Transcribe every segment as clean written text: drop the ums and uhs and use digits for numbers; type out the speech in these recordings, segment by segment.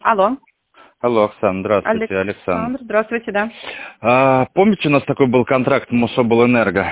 Алло. Алло, Оксана, здравствуйте, Александр. Здравствуйте, да. Помните, у нас такой был контракт Мособлэнерго?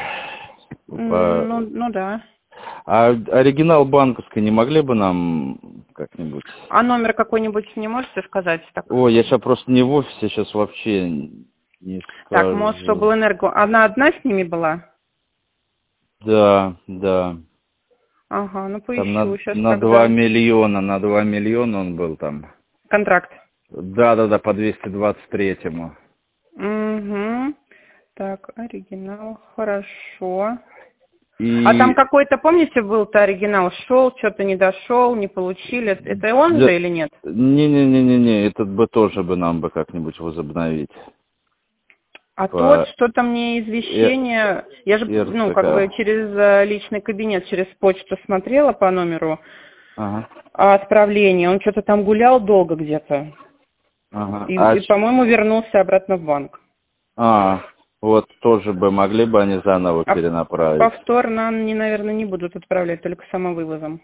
Ну да. А оригинал банковский не могли бы нам как-нибудь? А номер какой-нибудь не можете сказать? Так, Ой, я сейчас просто не в офисе, сейчас вообще не так скажу. Мособлэнерго. Она одна с ними была? Да, да. Ага, ну Там поищу сейчас на тогда. 2 миллиона, на 2 миллиона он был там. Контракт. Да, по 223-му. Угу. Так, оригинал, хорошо. И... А там какой-то, помните, был-то оригинал, шел, что-то не дошел, не получили. Это он же или нет? Не, этот бы тоже бы нам бы как-нибудь возобновить. А тот, что-то мне извещение, я же, как бы через личный кабинет, через почту смотрела по номеру отправления, он что-то там гулял долго где-то. И, по-моему, вернулся обратно в банк. Вот тоже бы могли бы они заново перенаправить. Повторно они, наверное, не будут отправлять, только самовывозом.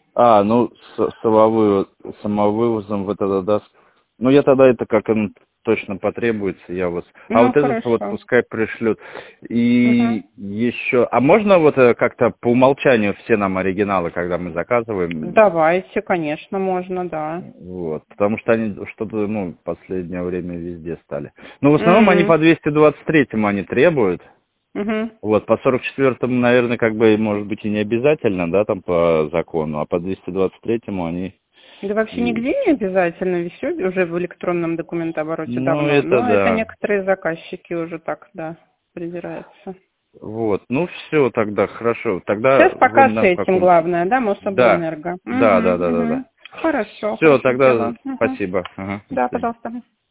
Самовывозом вы тогда даст. Ну, я тогда это как им точно потребуется, я вас... вот хорошо. этот вот пускай пришлют. И еще... А можно вот как-то по умолчанию все нам оригиналы, когда мы заказываем? Давайте, конечно, можно, да. Вот, потому что они что-то, в последнее время везде стали. Но в основном они по 223-му они требуют. Вот, по 44-му, наверное, как бы, может быть, и не обязательно, да, там по закону, а по 223-му они... Да вообще нигде не обязательно, все уже в электронном документообороте давно. Это некоторые заказчики уже так, да, придираются. Вот, все тогда, хорошо. Тогда сейчас пока с этим главное, да, Мособлэнерго? Да. Хорошо. Все, тогда спасибо. Да, пожалуйста.